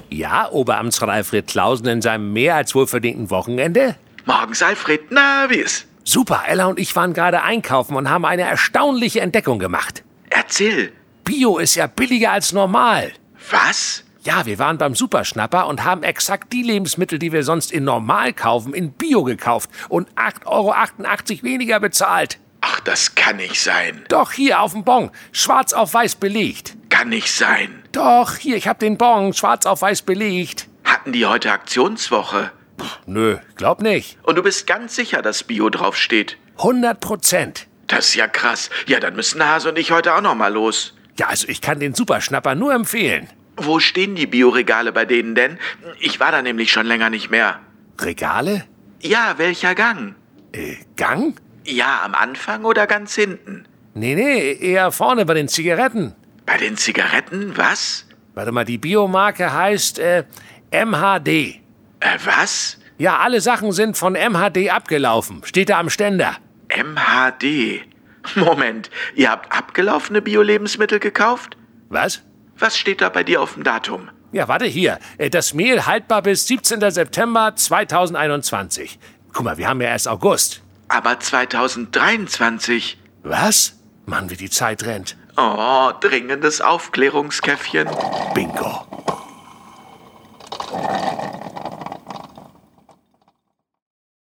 Ja, Oberamtsrat Alfred Clausen in seinem mehr als wohlverdienten Wochenende? Morgens, Alfred. Na, wie ist? Super, Ella und ich waren gerade einkaufen und haben eine erstaunliche Entdeckung gemacht. Erzähl. Bio ist ja billiger als normal. Was? Ja, wir waren beim Superschnapper und haben exakt die Lebensmittel, die wir sonst in normal kaufen, in Bio gekauft und 8,88 € weniger bezahlt. Ach, das kann nicht sein. Doch, hier auf dem Bon, schwarz auf weiß belegt. Kann nicht sein. Doch, hier, ich hab den Bon, schwarz auf weiß belegt. Hatten die heute Aktionswoche? Nö, glaub nicht. Und du bist ganz sicher, dass Bio draufsteht? 100%. Das ist ja krass. Ja, dann müssen Hase und ich heute auch noch mal los. Ja, also ich kann den Superschnapper nur empfehlen. Wo stehen die Bioregale bei denen denn? Ich war da nämlich schon länger nicht mehr. Regale? Ja, welcher Gang? Gang? Ja, am Anfang oder ganz hinten? Nee, eher vorne bei den Zigaretten. Bei den Zigaretten? Was? Warte mal, die Biomarke heißt MHD. Was? Ja, alle Sachen sind von MHD abgelaufen. Steht da am Ständer. MHD. Moment, ihr habt abgelaufene Bio-Lebensmittel gekauft? Was? Was steht da bei dir auf dem Datum? Ja, warte hier. Das Mehl haltbar bis 17. September 2021. Guck mal, wir haben ja erst August. Aber 2023. Was? Mann, wie die Zeit rennt. Oh, dringendes Aufklärungskäffchen. Bingo.